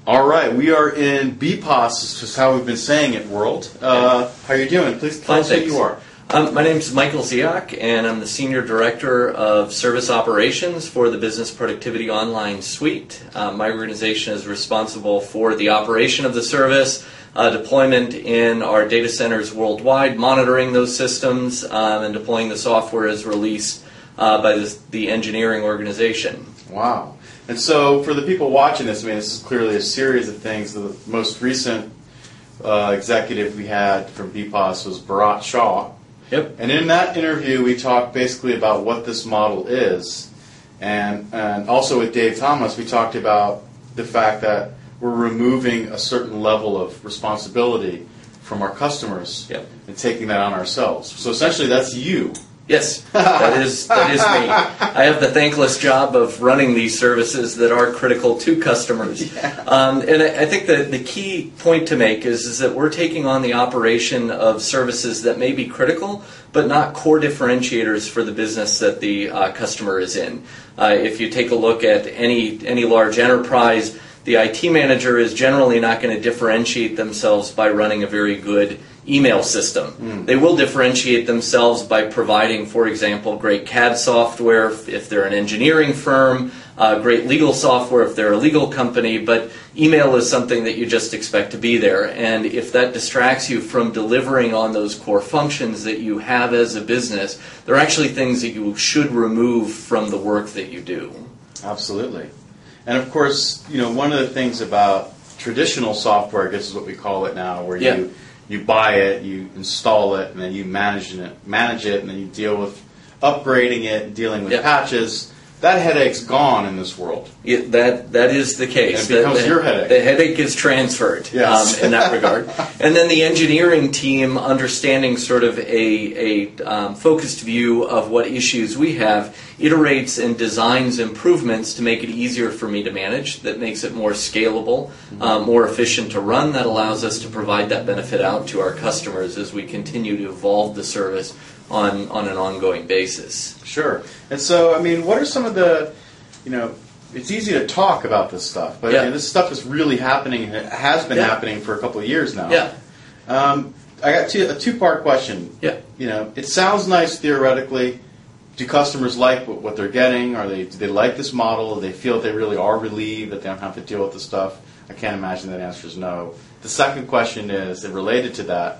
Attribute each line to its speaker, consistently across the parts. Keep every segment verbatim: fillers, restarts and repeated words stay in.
Speaker 1: All right, we are in B P O S, is just how we've been saying it, world. Uh, how are you doing? Please tell
Speaker 2: Fine,
Speaker 1: us who
Speaker 2: thanks.
Speaker 1: you are.
Speaker 2: Um, my name is Michael Ziak, and I'm the Senior Director of Service Operations for the Business Productivity Online Suite. Uh, my organization is responsible for the operation of the service, uh, deployment in our data centers worldwide, monitoring those systems, um, and deploying the software as released uh, by the, the engineering organization.
Speaker 1: Wow. And so for the people watching this, I mean, this is clearly a series of things. The most recent uh, executive we had from B P O S was Bharat Shah.
Speaker 2: Yep.
Speaker 1: And in that interview, we talked basically about what this model is. And, and also with Dave Thomas, we talked about the fact that we're removing a certain level of responsibility from our customers
Speaker 2: Yep.
Speaker 1: and taking that on ourselves. So essentially, that's you.
Speaker 2: Yes, that is that is me. I have the thankless job of running these services that are critical to customers.
Speaker 1: Yeah.
Speaker 2: Um, and I, I think that the key point to make is, is that we're taking on the operation of services that may be critical, but not core differentiators for the business that the uh, customer is in. Uh, if you take a look at any any large enterprise, the I T manager is generally not going to differentiate themselves by running a very good email system. Mm. They will differentiate themselves by providing, for example, great C A D software if they're an engineering firm, uh, great legal software if they're a legal company, but email is something that you just expect to be there. And if that distracts you from delivering on those core functions that you have as a business, they're actually things that you should remove from the work that you do.
Speaker 1: Absolutely. And of course, you know, one of the things about traditional software, I guess is what we call it now, where
Speaker 2: Yeah.
Speaker 1: you you buy it, you install it, and then you manage it, manage it, and then you deal with upgrading it, dealing with
Speaker 2: Yeah.
Speaker 1: patches. That headache's gone in this world.
Speaker 2: Yeah, that that is the case.
Speaker 1: And it becomes
Speaker 2: the,
Speaker 1: your headache.
Speaker 2: The headache is transferred
Speaker 1: Yes.
Speaker 2: um, in that regard. And then the engineering team understanding sort of a, a um, focused view of what issues we have, iterates and designs improvements to make it easier for me to manage, that makes it more scalable, mm-hmm. um, more efficient to run, that allows us to provide that benefit out to our customers as we continue to evolve the service on, on an ongoing basis.
Speaker 1: Sure. And so, I mean, what are some of the, you know, it's easy to talk about this stuff, but
Speaker 2: yeah.
Speaker 1: I mean, this stuff is really happening, and it has been
Speaker 2: yeah.
Speaker 1: happening for a couple of years now.
Speaker 2: Yeah.
Speaker 1: Um, I got two, a two-part question.
Speaker 2: Yeah.
Speaker 1: You know, it sounds nice theoretically. Do customers like what, what they're getting? Are they do they like this model? Do they feel that they really are relieved that they don't have to deal with the stuff? I can't imagine that answer is no. The second question is, and related to that,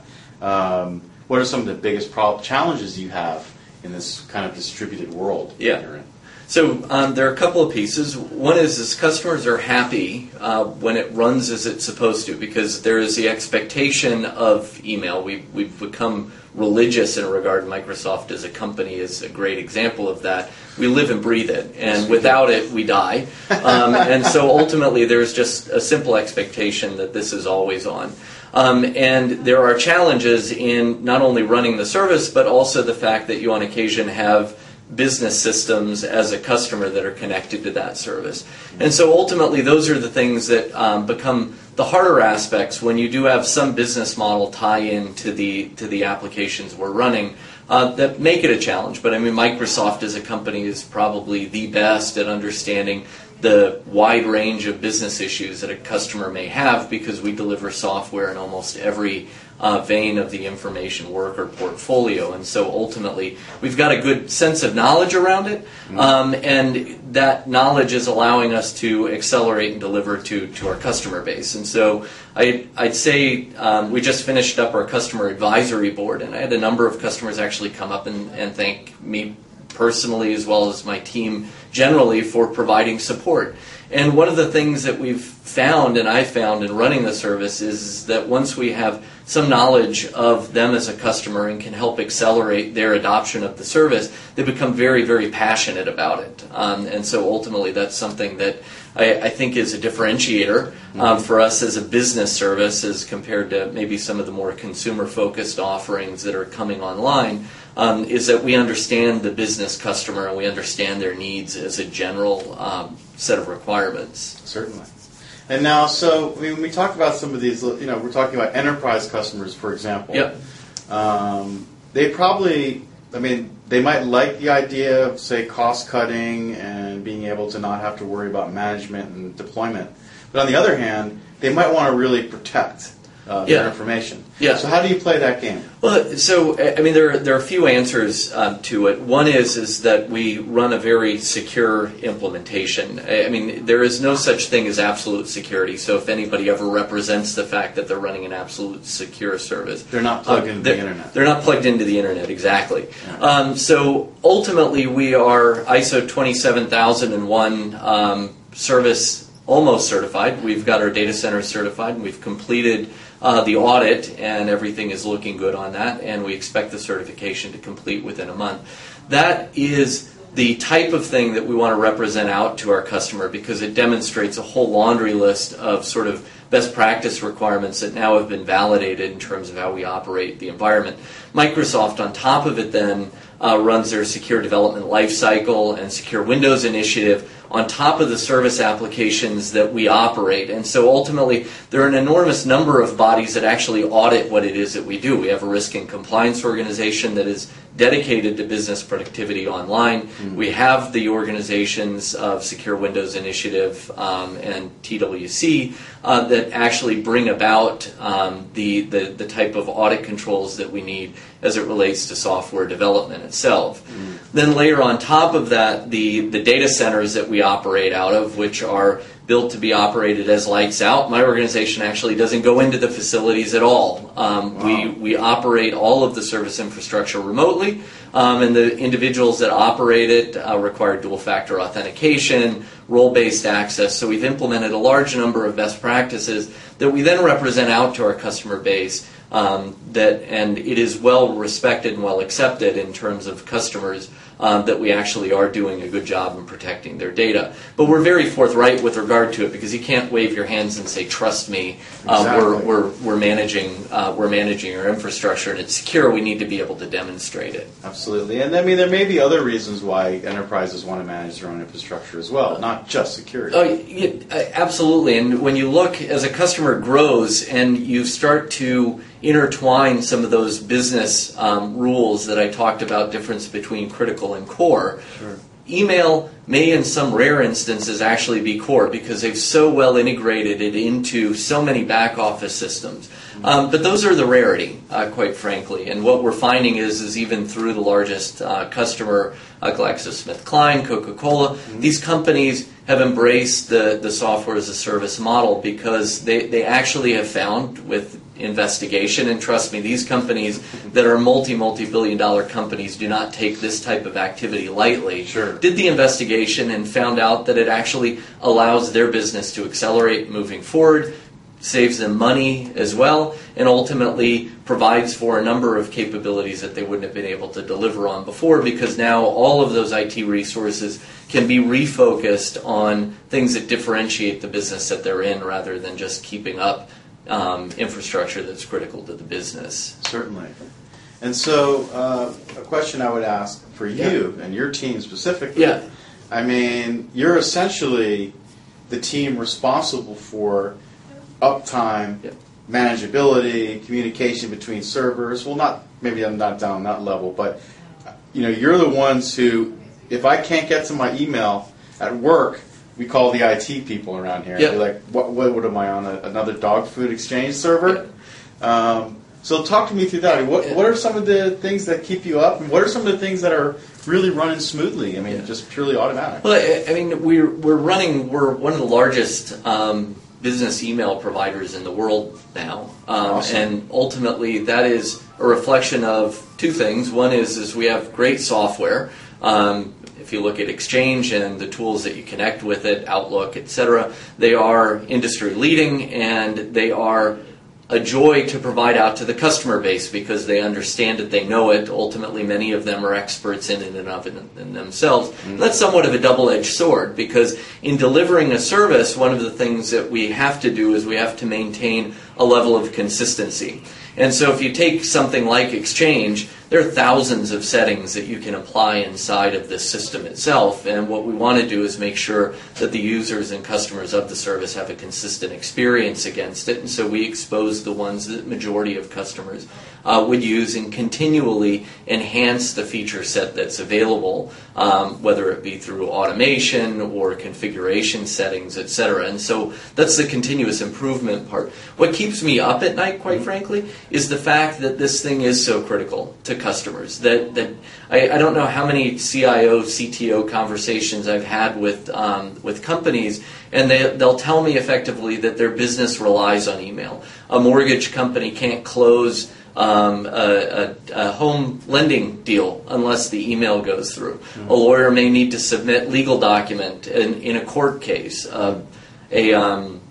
Speaker 1: um, what are some of the biggest prob- challenges you have in this kind of distributed world
Speaker 2: yeah.
Speaker 1: that you're in?
Speaker 2: So um, there are a couple of pieces. One is, is customers are happy uh, when it runs as it's supposed to, because there is the expectation of email. We, we've become religious in regard. Microsoft as a company is a great example of that. We live and breathe it, and without it, we die. Um, and so ultimately, there's just a simple expectation that this is always on. Um, and there are challenges in not only running the service, but also the fact that you on occasion have business systems as a customer that are connected to that service. And so ultimately those are the things that um, become the harder aspects when you do have some business model tie in to the, to the applications we're running uh, that make it a challenge. But I mean, Microsoft as a company is probably the best at understanding the wide range of business issues that a customer may have, because we deliver software in almost every uh, vein of the information worker portfolio. And so ultimately, we've got a good sense of knowledge around it, um, and that knowledge is allowing us to accelerate and deliver to, to our customer base. And so I, I'd say um, we just finished up our customer advisory board, and I had a number of customers actually come up and, and thank me personally, as well as my team generally, for providing support. And one of the things that we've found, and I found in running the service, is that once we have some knowledge of them as a customer and can help accelerate their adoption of the service, they become very, very passionate about it. Um, and so ultimately that's something that I, I think is a differentiator um, mm-hmm. for us as a business service as compared to maybe some of the more consumer-focused offerings that are coming online, um, is that we understand the business customer and we understand their needs as a general um, set of requirements.
Speaker 1: Certainly. And now, so I mean, when we talk about some of these, you know, we're talking about enterprise customers, for example.
Speaker 2: Yep.
Speaker 1: Um, they probably, I mean, they might like the idea of, say, cost cutting and being able to not have to worry about management and deployment. But on the other hand, they might want to really protect uh, their
Speaker 2: Yeah.
Speaker 1: information.
Speaker 2: Yeah.
Speaker 1: So how do you play that game?
Speaker 2: Well, so I mean, there are, there are a few answers um, to it. One is is that we run a very secure implementation. I I mean, there is no such thing as absolute security. So if anybody ever represents the fact that they're running an absolute secure service,
Speaker 1: They're not plugged
Speaker 2: uh,
Speaker 1: into
Speaker 2: they're,
Speaker 1: the internet.
Speaker 2: They're not plugged into the internet, exactly.
Speaker 1: Yeah.
Speaker 2: Um, so ultimately, we are I S O twenty-seven thousand one um, service almost certified. We've got our data center certified, and we've completed uh, the audit, and everything is looking good on that, and we expect the certification to complete within a month. That is the type of thing that we want to represent out to our customer, because it demonstrates a whole laundry list of sort of best practice requirements that now have been validated in terms of how we operate the environment. Microsoft, on top of it, then uh, runs their secure development lifecycle and secure Windows initiative on top of the service applications that we operate. And so ultimately, there are an enormous number of bodies that actually audit what it is that we do. We have a risk and compliance organization that is dedicated to business productivity online. Mm-hmm. We have the organizations of Secure Windows Initiative um, and T W C uh, that actually bring about um, the, the, the type of audit controls that we need as it relates to software development itself. Mm-hmm. Then layer on top of that the, the data centers that we operate out of, which are built to be operated as lights out. My organization actually doesn't go into the facilities at all. Um,
Speaker 1: wow.
Speaker 2: We we operate all of the service infrastructure remotely, um, and the individuals that operate it uh, require dual-factor authentication, role-based access. So we've implemented a large number of best practices that we then represent out to our customer base. Um, that and it is well respected and well accepted in terms of customers um, that we actually are doing a good job in protecting their data. But we're very forthright with regard to it, because you can't wave your hands and say, "Trust me, uh,
Speaker 1: exactly.
Speaker 2: we're we're we're managing uh, we're managing our infrastructure and it's secure." We need to be able to demonstrate it.
Speaker 1: Absolutely, and I mean there may be other reasons why enterprises want to manage their own infrastructure as well, not just security.
Speaker 2: Oh, yeah, absolutely. And when you look as a customer grows and you start to intertwine some of those business um, rules that I talked about, difference between critical and core.
Speaker 1: Sure.
Speaker 2: Email may in some rare instances actually be core, because they've so well integrated it into so many back office systems. Mm-hmm. Um, but those are the rarity, uh, quite frankly. And what we're finding is, is even through the largest uh, customer, uh, GlaxoSmithKline, Coca-Cola, mm-hmm. these companies have embraced the, the software as a service model, because they, they actually have found with investigation, and trust me, these companies that are multi, multi-billion dollar companies do not take this type of activity lightly.
Speaker 1: Sure.
Speaker 2: Did the investigation and found out that it actually allows their business to accelerate moving forward, saves them money as well, and ultimately provides for a number of capabilities that they wouldn't have been able to deliver on before, because now all of those I T resources can be refocused on things that differentiate the business that they're in, rather than just keeping up Um, infrastructure that's critical to the business.
Speaker 1: Certainly. And so, uh, a question I would ask for you yeah. and your team specifically.
Speaker 2: Yeah.
Speaker 1: I mean, you're essentially the team responsible for uptime, yeah. manageability, communication between servers. Well, not maybe I'm not down that level, but you know, you're the ones who, if I can't get to my email at work, we call the I T people around here.
Speaker 2: Yep.
Speaker 1: They're like, what, what, what am I on, a, another dog food exchange server?
Speaker 2: Yep.
Speaker 1: Um, so talk to me through that. What,
Speaker 2: yeah.
Speaker 1: what are some of the things that keep you up? And what are some of the things that are really running smoothly? I mean, yeah. just purely automatic.
Speaker 2: Well, I, I mean, we're, we're running, we're one of the largest um, business email providers in the world now. Um,
Speaker 1: awesome.
Speaker 2: And ultimately, that is a reflection of two things. One is, is we have great software. Um, If you look at Exchange and the tools that you connect with it, Outlook, et cetera, they are industry leading, and they are a joy to provide out to the customer base, because they understand it, they know it. Ultimately, many of them are experts in it and of it in themselves. Mm-hmm. That's somewhat of a double-edged sword, because in delivering a service, one of the things that we have to do is we have to maintain a level of consistency. And so if you take something like Exchange, there are thousands of settings that you can apply inside of this system itself, and what we want to do is make sure that the users and customers of the service have a consistent experience against it, and so we expose the ones that majority of customers uh, would use and continually enhance the feature set that's available, um, whether it be through automation or configuration settings, et cetera. And so that's the continuous improvement part. What keeps me up at night, quite frankly, is the fact that this thing is so critical to customers. That that I, I don't know how many C I O, C T O conversations I've had with um, with companies, and they they'll tell me effectively that their business relies on email. A mortgage company can't close Um, a, a, a home lending deal unless the email goes through. Mm-hmm. A lawyer may need to submit legal document in, in a court case. Uh, a, um,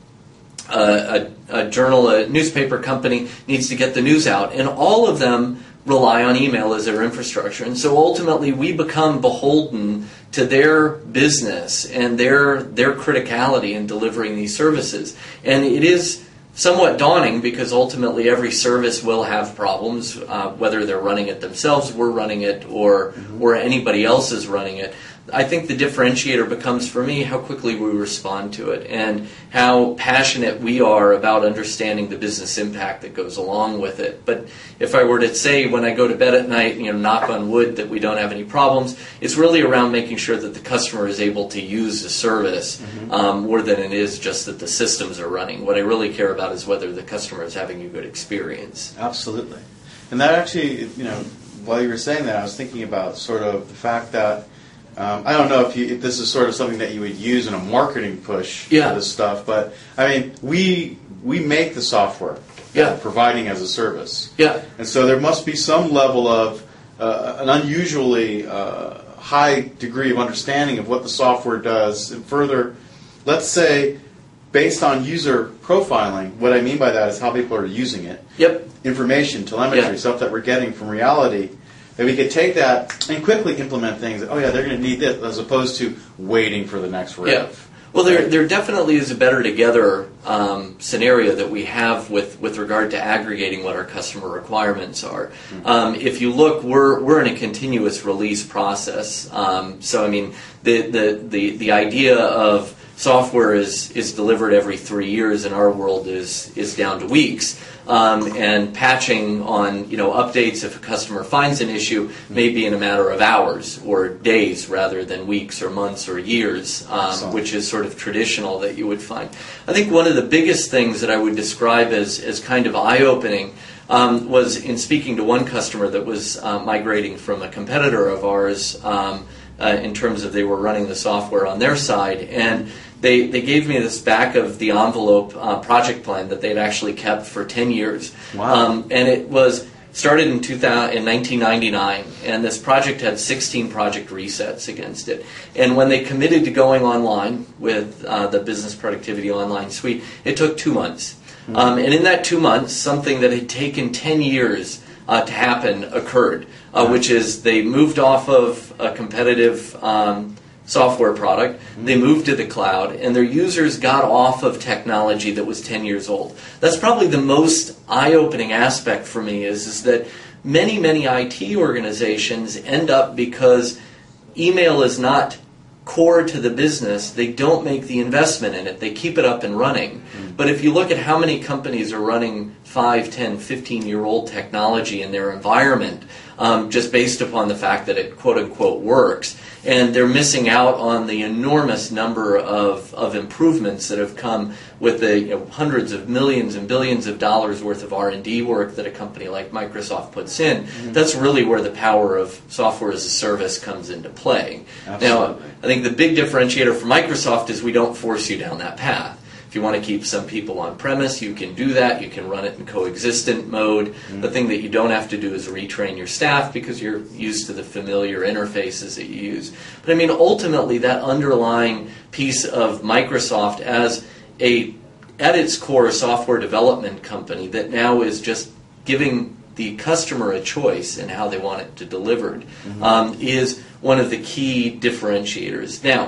Speaker 2: a, a, a journal, a newspaper company needs to get the news out, and all of them rely on email as their infrastructure. And so ultimately we become beholden to their business and their their criticality in delivering these services. And it is somewhat daunting because ultimately every service will have problems, uh, whether they're running it themselves, we're running it, or mm-hmm. or anybody else is running it. I think the differentiator becomes for me how quickly we respond to it and how passionate we are about understanding the business impact that goes along with it. But if I were to say when I go to bed at night, you know, knock on wood that we don't have any problems, it's really around making sure that the customer is able to use the service mm-hmm. um, more than it is just that the systems are running. What I really care about is whether the customer is having a good experience.
Speaker 1: Absolutely. And that actually, you know, while you were saying that, I was thinking about sort of the fact that Um, I don't know if, you, if this is sort of something that you would use in a marketing push
Speaker 2: yeah.
Speaker 1: for this stuff, but I mean, we we make the software that
Speaker 2: yeah.
Speaker 1: we're providing as a service.
Speaker 2: Yeah.
Speaker 1: And so there must be some level of uh, an unusually uh, high degree of understanding of what the software does. And further, let's say, based on user profiling, what I mean by that is how people are using it.
Speaker 2: Yep.
Speaker 1: Information, telemetry,
Speaker 2: yeah.
Speaker 1: stuff that we're getting from reality. That we could take that and quickly implement things that, oh yeah, they're going to need this, as opposed to waiting for the next rev.
Speaker 2: Yeah. Well, there there definitely is a better together um, scenario that we have with, with regard to aggregating what our customer requirements are. Mm-hmm. Um, if you look, we're we're in a continuous release process. Um, so I mean, the, the the the idea of software is is delivered every three years, and our world is is down to weeks. Um, and patching on, you know, updates if a customer finds an issue may be in a matter of hours or days rather than weeks or months or years, um, which is sort of traditional that you would find. I think one of the biggest things that I would describe as, as kind of eye-opening um, was in speaking to one customer that was uh, migrating from a competitor of ours um, uh, in terms of they were running the software on their side, and They they gave me this back of the envelope uh, project plan that they'd actually kept for ten years.
Speaker 1: Wow.
Speaker 2: Um, and it was started in two thousand, in nineteen ninety-nine, and this project had sixteen project resets against it. And when they committed to going online with uh, the Business Productivity Online Suite, it took two months. Mm-hmm. Um, and in that two months, something that had taken ten years uh, to happen occurred, uh, which is they moved off of a competitive um software product, they moved to the cloud, and their users got off of technology that was ten years old. That's probably the most eye-opening aspect for me is, is that many, many I T organizations end up, because email is not core to the business, they don't make the investment in it. They keep it up and running. Mm. But if you look at how many companies are running five, ten, fifteen-year-old technology in their environment, um, just based upon the fact that it quote-unquote works, and they're missing out on the enormous number of, of improvements that have come with the you know, hundreds of millions and billions of dollars worth of R and D work that a company like Microsoft puts in. Mm-hmm. That's really where the power of software as a service comes into play.
Speaker 1: Absolutely.
Speaker 2: Now, I think the big differentiator for Microsoft is we don't force you down that path. If you want to keep some people on premise, you can do that. You can run it in coexistent mode. Mm-hmm. The thing that you don't have to do is retrain your staff because you're used to the familiar interfaces that you use. But I mean, ultimately, that underlying piece of Microsoft as a, at its core, a software development company that now is just giving the customer a choice in how they want it to delivered, mm-hmm. um, is one of the key differentiators. Now,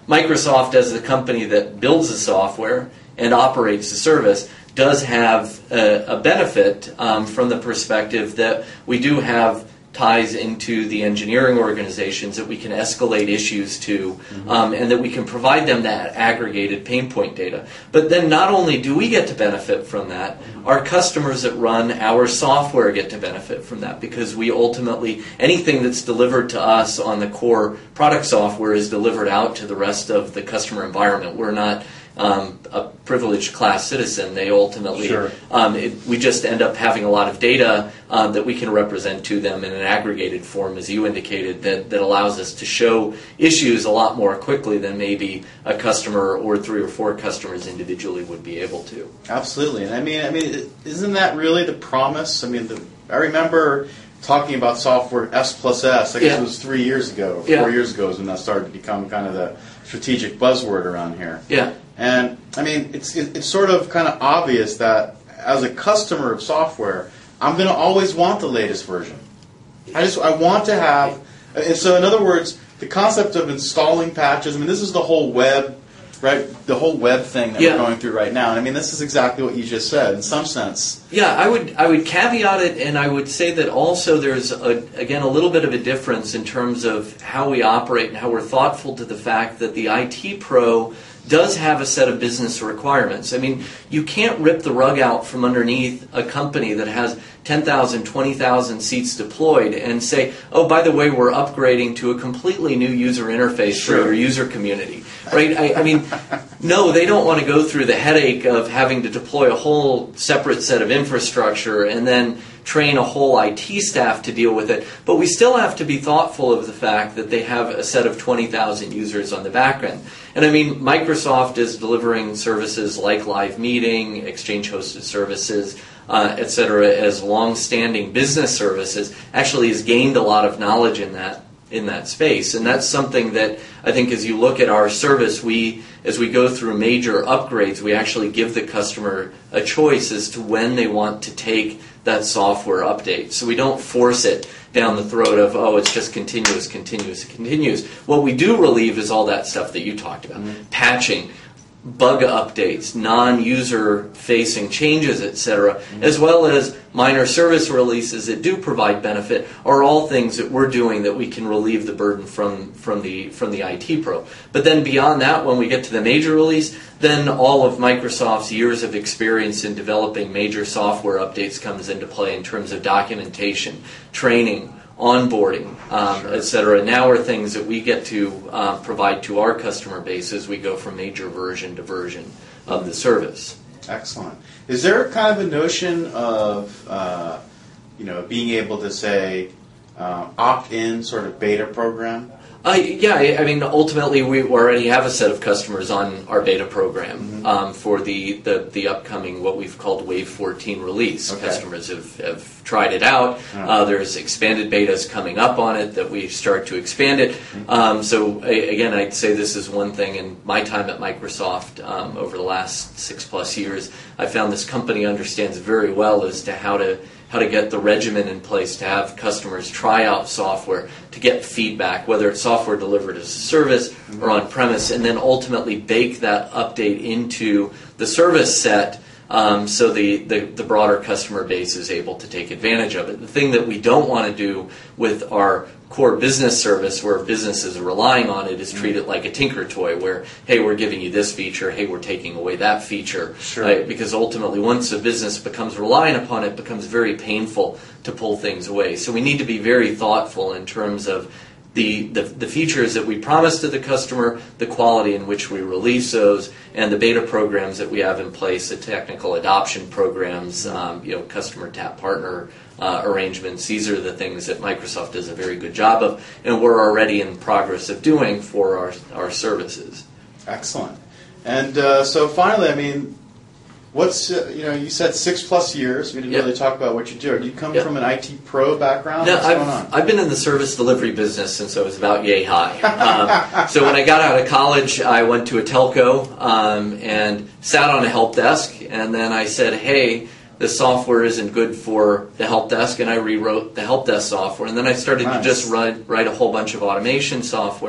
Speaker 2: Microsoft, as the company that builds the software and operates the service, does have a, a benefit um, from the perspective that we do have ties into the engineering organizations that we can escalate issues to, mm-hmm. um, and that we can provide them that aggregated pain point data. But then not only do we get to benefit from that, our customers that run our software get to benefit from that, because we ultimately, anything that's delivered to us on the core product software is delivered out to the rest of the customer environment. We're not Um, a privileged class citizen. They ultimately,
Speaker 1: sure.
Speaker 2: um, it, we just end up having a lot of data um, that we can represent to them in an aggregated form, as you indicated, that, that allows us to show issues a lot more quickly than maybe a customer or three or four customers individually would be able to.
Speaker 1: Absolutely, and I mean, I mean, isn't that really the promise? I mean, the, I remember talking about software S plus S. I guess
Speaker 2: yeah.
Speaker 1: it was three years ago, four
Speaker 2: yeah.
Speaker 1: years ago, is when that started to become kind of the strategic buzzword around here.
Speaker 2: Yeah.
Speaker 1: And I mean, it's it's sort of kind of obvious that as a customer of software, I'm going to always want the latest version. I just I want to have, and so in other words, the concept of installing patches. I mean, this is the whole web, right? The whole web thing that
Speaker 2: yeah.
Speaker 1: we're going through right now. And I mean, this is exactly what you just said in some sense.
Speaker 2: Yeah, I would I would caveat it, and I would say that also there's a, again a little bit of a difference in terms of how we operate and how we're thoughtful to the fact that the I T pro does have a set of business requirements. I mean, you can't rip the rug out from underneath a company that has ten thousand, twenty thousand seats deployed and say, oh, by the way, we're upgrading to a completely new user interface
Speaker 1: sure.
Speaker 2: for your user community. Right? I, I mean, no, they don't want to go through the headache of having to deploy a whole separate set of infrastructure and then train a whole I T staff to deal with it. But we still have to be thoughtful of the fact that they have a set of twenty thousand users on the back end. And I mean, Microsoft is delivering services like Live Meeting, Exchange hosted services, uh, et cetera, as long-standing business services, actually has gained a lot of knowledge in that in that space. And that's something that I think as you look at our service, we, as we go through major upgrades, we actually give the customer a choice as to when they want to take that software update. So we don't force it down the throat of, oh, it's just continuous, continuous, continuous. What we do relieve is all that stuff that you talked about. Mm-hmm. Patching, bug updates, non-user facing changes, et cetera, mm-hmm. as well as minor service releases that do provide benefit, are all things that we're doing that we can relieve the burden from, from the from the I T pro. But then beyond that, when we get to the major release, then all of Microsoft's years of experience in developing major software updates comes into play in terms of documentation, training, onboarding, um, sure. et cetera. Now are things that we get to uh, provide to our customer base as we go from major version to version of the service.
Speaker 1: Excellent. Is there kind of a notion of, uh, you know, being able to say uh, opt-in sort of beta program?
Speaker 2: Uh, yeah, I mean, ultimately, we already have a set of customers on our beta program mm-hmm. um, for the, the, the upcoming, what we've called Wave fourteen release. Okay. Customers have, have tried it out. Uh-huh. Uh, there's expanded betas coming up on it that we start to expand it. Mm-hmm. Um, so, I, again, I'd say this is one thing in my time at Microsoft um, over the last six plus years. I found this company understands very well as to how to how to get the regimen in place to have customers try out software, to get feedback, whether it's software delivered as a service mm-hmm. or on-premise, and then ultimately bake that update into the service set um, so the, the, the broader customer base is able to take advantage of it. The thing that we don't want to do with our core business service, where businesses are relying on it, is treat it like a tinker toy where, hey, we're giving you this feature, hey, we're taking away that feature.
Speaker 1: Sure.
Speaker 2: Right? Because ultimately, once a business becomes reliant upon it, it becomes very painful to pull things away. So we need to be very thoughtful in terms of the, the, the features that we promise to the customer, the quality in which we release those, and the beta programs that we have in place, the technical adoption programs, um, you know, customer tap partner Uh, arrangements. These are the things that Microsoft does a very good job of, and we're already in progress of doing for our our services.
Speaker 1: Excellent. And uh, so finally, I mean, what's uh, you know, you said six plus years. We didn't
Speaker 2: yep.
Speaker 1: really talk about what you do. Do you come
Speaker 2: yep.
Speaker 1: from an I T pro background?
Speaker 2: No,
Speaker 1: What's
Speaker 2: I've,
Speaker 1: going on?
Speaker 2: I've been in the service delivery business since I was about yay high. Um, so when I got out of college, I went to a telco um, and sat on a help desk, and then I said, hey, the software isn't good for the help desk, and I rewrote the help desk software. And then I started nice. to just write, write a whole bunch of automation software.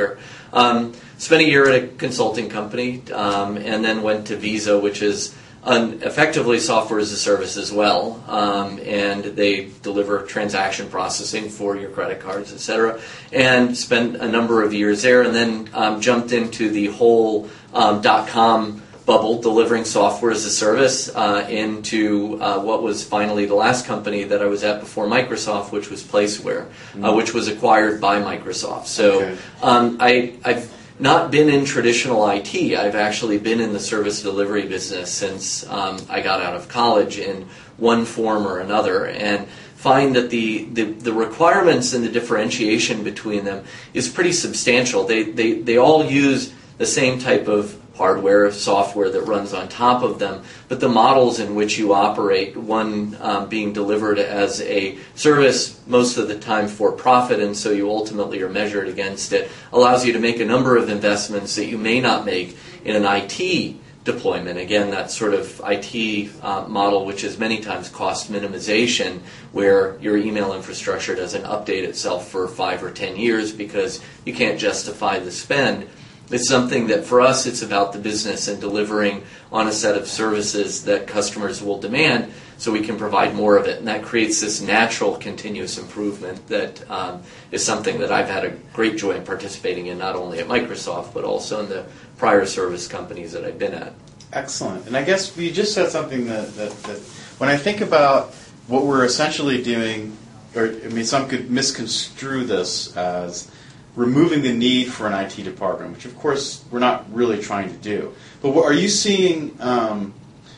Speaker 2: Um, spent a year at a consulting company, um, and then went to Visa, which is an effectively software as a service as well, um, and they deliver transaction processing for your credit cards, et cetera. And spent a number of years there, and then um, jumped into the whole um, dot-com bubble, delivering software as a service uh, into uh, what was finally the last company that I was at before Microsoft, which was Placeware, mm-hmm. uh, which was acquired by Microsoft. So okay. um, I, I've not been in traditional I T. I've actually been in the service delivery business since um, I got out of college in one form or another, and find that the, the, the requirements and the differentiation between them is pretty substantial. They, they, they all use the same type of hardware, software that runs on top of them, but the models in which you operate, one um, being delivered as a service most of the time for profit, and so you ultimately are measured against it, allows you to make a number of investments that you may not make in an I T deployment. Again, that sort of I T uh, model, which is many times cost minimization, where your email infrastructure doesn't update itself for five or ten years because you can't justify the spend. It's something that for us, it's about the business and delivering on a set of services that customers will demand so we can provide more of it. And that creates this natural continuous improvement that um, is something that I've had a great joy in participating in, not only at Microsoft, but also in the prior service companies that I've been at.
Speaker 1: Excellent. And I guess you just said something that, that, that when I think about what we're essentially doing, or I mean, some could misconstrue this as removing the need for an I T department, which of course we're not really trying to do. But what, are you seeing um,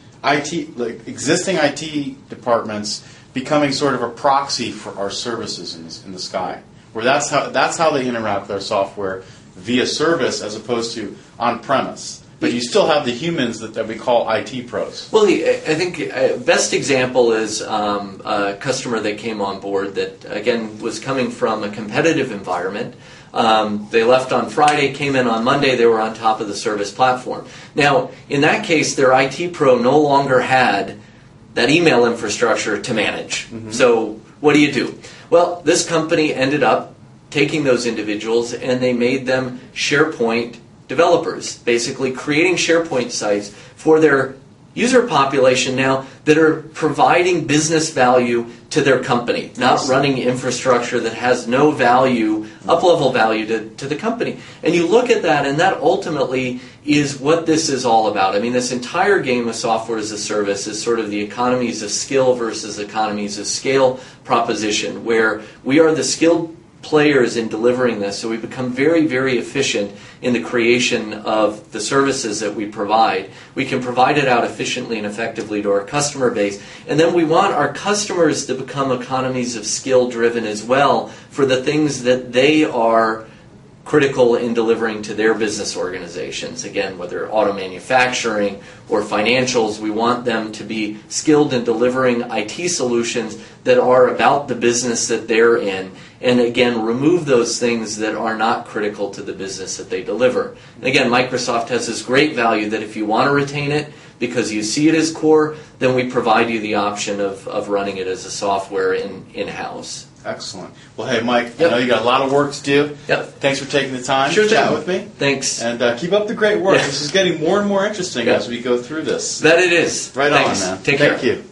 Speaker 1: I T, like existing I T departments becoming sort of a proxy for our services in, this, in the sky, where that's how that's how they interact with our software via service as opposed to on premise? But you still have the humans that, that we call I T pros.
Speaker 2: Well, I think uh, best example is um, a customer that came on board that, again, was coming from a competitive environment. Um, they left on Friday, came in on Monday, they were on top of the service platform. Now, in that case, their I T pro no longer had that email infrastructure to manage. Mm-hmm. So what do you do? Well, this company ended up taking those individuals and they made them SharePoint developers, basically creating SharePoint sites for their user population now that are providing business value to their company, not running infrastructure that has no value, up-level value to, to the company. And you look at that, and that ultimately is what this is all about. I mean, this entire game of software as a service is sort of the economies of skill versus economies of scale proposition, where we are the skilled players in delivering this, so we become very, very efficient in the creation of the services that we provide. We can provide it out efficiently and effectively to our customer base, and then we want our customers to become economies of skill driven as well for the things that they are critical in delivering to their business organizations. Again, whether auto manufacturing or financials, we want them to be skilled in delivering I T solutions that are about the business that they're in. And again, remove those things that are not critical to the business that they deliver. And again, Microsoft has this great value that if you want to retain it because you see it as core, then we provide you the option of, of running it as a software in, in-house.
Speaker 1: Excellent. Well, hey, Mike,
Speaker 2: yep.
Speaker 1: I know you got a lot of work to do.
Speaker 2: Yep.
Speaker 1: Thanks for taking the time
Speaker 2: sure
Speaker 1: to chat
Speaker 2: thing.
Speaker 1: with me.
Speaker 2: Thanks.
Speaker 1: And uh, keep up the great work.
Speaker 2: Yeah.
Speaker 1: This is getting more and more interesting
Speaker 2: yeah.
Speaker 1: as we go through this.
Speaker 2: That it is.
Speaker 1: Right
Speaker 2: Thanks.
Speaker 1: on, man.
Speaker 2: Take
Speaker 1: Thank
Speaker 2: care.
Speaker 1: you.